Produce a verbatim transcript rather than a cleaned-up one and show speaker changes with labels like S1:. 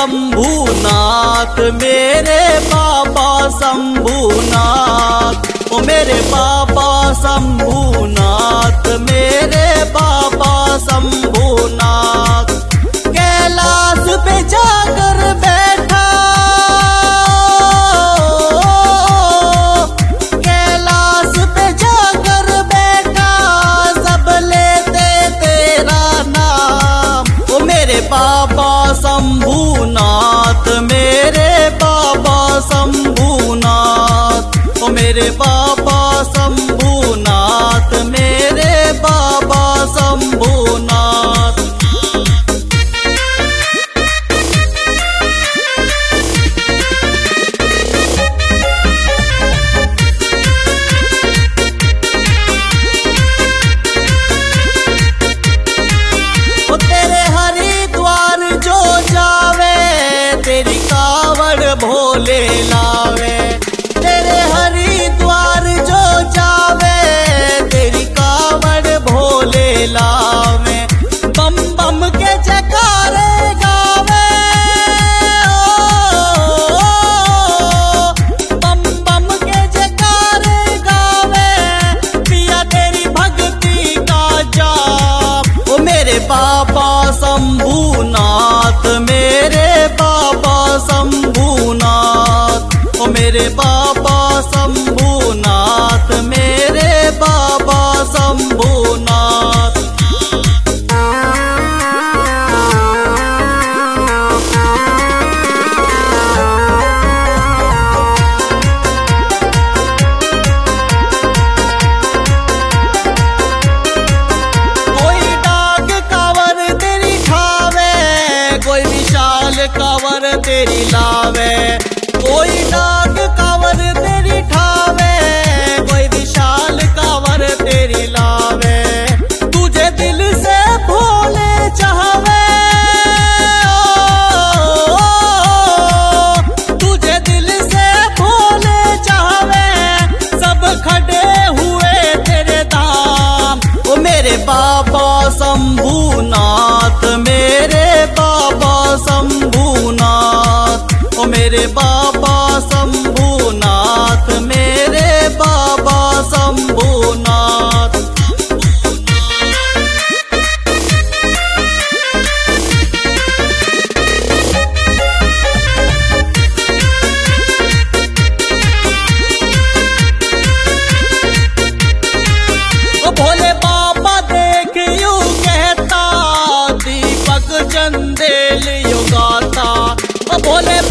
S1: शंभूनाथ, मेरे बाबा शंभूनाथ, ओ मेरे बाबा शंभूनाथ, मेरे बाबा शंभूनाथ। कैलाश पे जाकर बैठा, कैलाश पे जाकर बैठा, सब लेते तेरा नाम, ओ मेरे बाबा शंभूनाथ, मेरे बाबा शंभूनाथ, ओ मेरे बाबा शंभूनाथ, मेरे बाबा शंभूनाथ। ओ तेरे हरिद्वार जो जावे, तेरी कावड़ भोले लावे, तेरे हरिद्वार जो जावे, तेरी कावड़ भोले लावे। बम बम के जयकारे गावे, ओ, बम बम के जयकारे गावे, पिया तेरी भक्ति का जाप, ओ मेरे बाबा शंभूनाथ, मेरे बाबा शंभूनाथ, ओ मेरे बाबा शंभूनाथ, मेरे बाबा शंभूनाथ। कोई डाक कावर तेरी ठावे, कोई विशाल कावर तेरी लावे, कोई डाक कावर तेरी ठावे, कोई विशाल कावर तेरी लावे। तुझे दिल से भोले चाहवे, ओ, तुझे दिल से भोले चाहवे, सब खड़े हुए तेरे धाम, ओ मेरे बाबा शंभूनाथ, मेरे बाबा शंभूनाथ, ओ मेरे बाबा शंभूनाथ, मेरे बाबा शंभूनाथ। ओ भोले बाबा देख यूं कहता, दीपक चंदेल यूं गाता, ओ भोले